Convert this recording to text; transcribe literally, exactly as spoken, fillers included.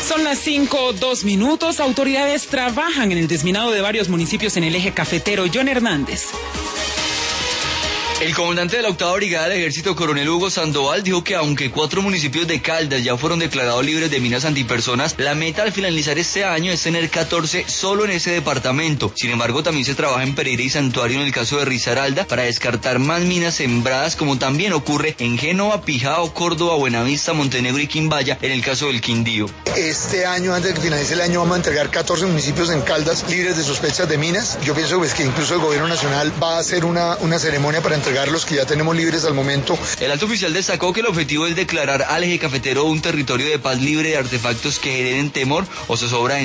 Son las cinco, dos minutos. Autoridades trabajan en el desminado de varios municipios en el eje cafetero. John Hernández. El comandante de la octava brigada del ejército, coronel Hugo Sandoval, dijo que aunque cuatro municipios de Caldas ya fueron declarados libres de minas antipersonas, la meta al finalizar este año es tener catorce solo en ese departamento. Sin embargo, también se trabaja en Pereira y Santuario en el caso de Risaralda para descartar más minas sembradas, como también ocurre en Génova, Pijao, Córdoba, Buenavista, Montenegro y Quimbaya en el caso del Quindío. Este año, antes de que finalice el año, vamos a entregar catorce municipios en Caldas libres de sospechas de minas. Yo pienso pues, que incluso el gobierno nacional va a hacer una, una ceremonia para entregar los que ya tenemos libres al momento. El alto oficial destacó que el objetivo es declarar al eje cafetero un territorio de paz libre de artefactos que generen temor o zozobra en